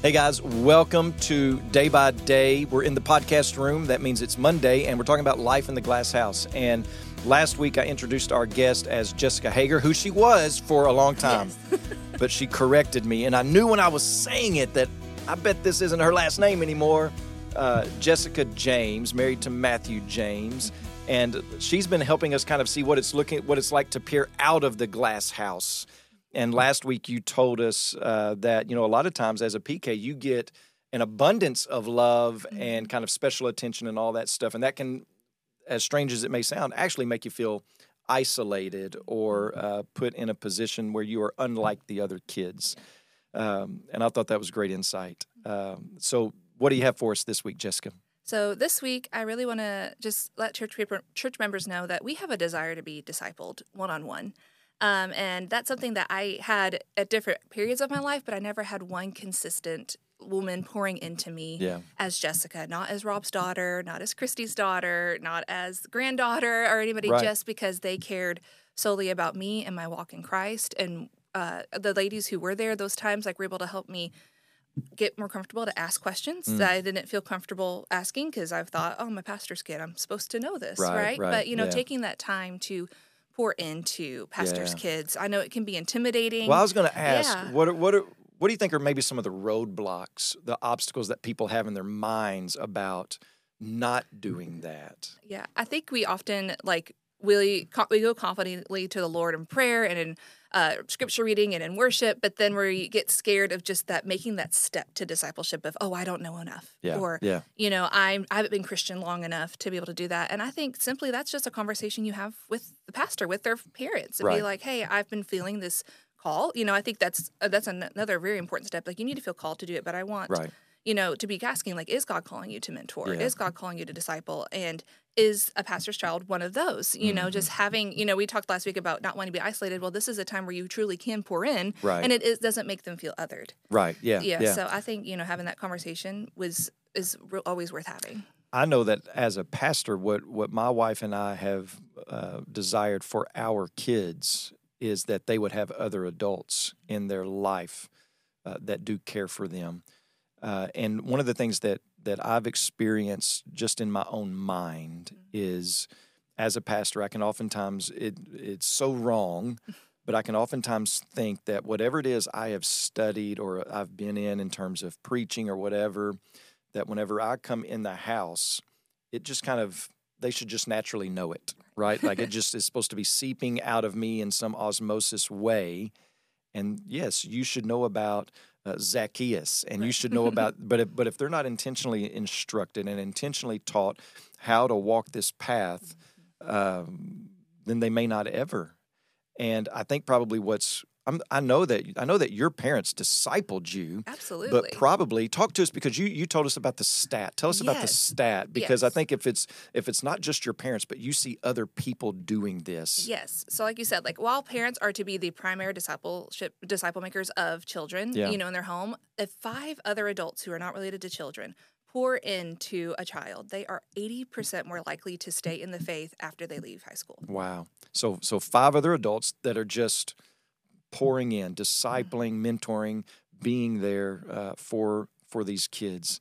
Hey guys, welcome to Day by Day. We're in the podcast room. That means it's Monday, and we're talking about life in the glass house. And last week I introduced our guest as Jessica Hager, who she was for a long time. Yes. But she corrected me, and I knew when I was saying it that I bet this isn't her last name anymore. Jessica James, married to Matthew James. And she's been helping us kind of see what it's like to peer out of the glass house. And last week you told us that, a lot of times as a PK, you get an abundance of love and kind of special attention and all that stuff. And that can, as strange as it may sound, actually make you feel isolated or put in a position where you are unlike the other kids. And I thought that was great insight. So what do you have for us this week, Jessica? So this week, I really want to just let church members know that we have a desire to be discipled one-on-one. And that's something that I had at different periods of my life, but I never had one consistent woman pouring into me as Jessica, not as Rob's daughter, not as Christy's daughter, not as granddaughter or anybody, just because they cared solely about me and my walk in Christ. And the ladies who were there those times, were able to help me get more comfortable to ask questions that I didn't feel comfortable asking because I've thought, oh, I'm a pastor's kid. I'm supposed to know this, right? But, taking that time to pour into pastors' kids. I know it can be intimidating. Well, I was going to ask, what do you think are maybe some of the roadblocks, the obstacles that people have in their minds about not doing that? Yeah, I think we often, we go confidently to the Lord in prayer and in scripture reading and in worship, but then we get scared of just that, making that step to discipleship of, I don't know enough. I haven't been Christian long enough to be able to do that. And I think simply that's just a conversation you have with the pastor, with their parents, and be like, hey, I've been feeling this call. I think that's another very important step. You need to feel called to do it, but I want, to be asking, is God calling you to mentor? Yeah. Is God calling you to disciple? And is a pastor's child one of those? Just having, we talked last week about not wanting to be isolated. Well, this is a time where you truly can pour in, and it doesn't make them feel othered. Right, yeah. So I think, having that conversation is always worth having. I know that as a pastor, what my wife and I have desired for our kids is that they would have other adults in their life that do care for them. And one of the things that I've experienced just in my own mind is, as a pastor, I can oftentimes, it's so wrong, but I can oftentimes think that whatever it is I have studied or I've been in terms of preaching or whatever, that whenever I come in the house, it just kind of, they should just naturally know it, right? It just is supposed to be seeping out of me in some osmosis way. And yes, you should know about Zacchaeus, and you should know about, but if they're not intentionally instructed and intentionally taught how to walk this path, then they may not ever. And I think probably I know that your parents discipled you. Absolutely. But probably talk to us, because you told us about the stat. Tell us about the stat, because I think if it's not just your parents, but you see other people doing this. Yes. So like you said, while parents are to be the primary disciple makers of children, in their home, if 5 other adults who are not related to children pour into a child, they are 80% more likely to stay in the faith after they leave high school. Wow. So 5 other adults that are just pouring in, discipling, mentoring, being there for these kids,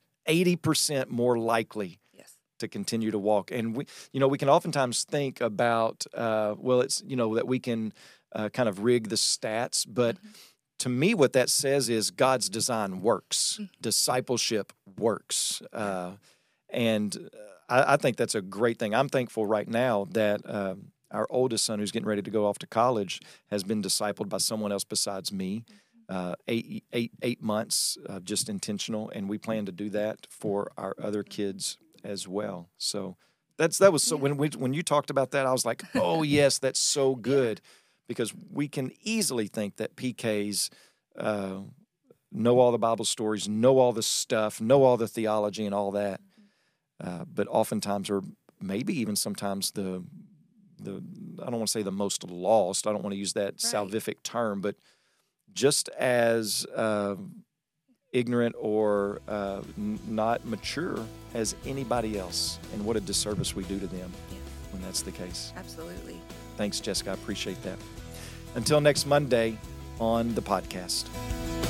80% more likely to continue to walk. And we can oftentimes think about, it's, that we can kind of rig the stats, but to me, what that says is God's design works. Discipleship works. And I think that's a great thing. I'm thankful right now that our oldest son, who's getting ready to go off to college, has been discipled by someone else besides me. 8 months, just intentional, and we plan to do that for our other kids as well. So that was so. When you talked about that, I was like, oh yes, that's so good, because we can easily think that PKs know all the Bible stories, know all the stuff, know all the theology and all that, but oftentimes, or maybe even sometimes the I don't want to say the most lost. I don't want to use that salvific term, but just as ignorant or not mature as anybody else. And what a disservice we do to them when that's the case. Absolutely. Thanks, Jessica. I appreciate that. Until next Monday on the podcast.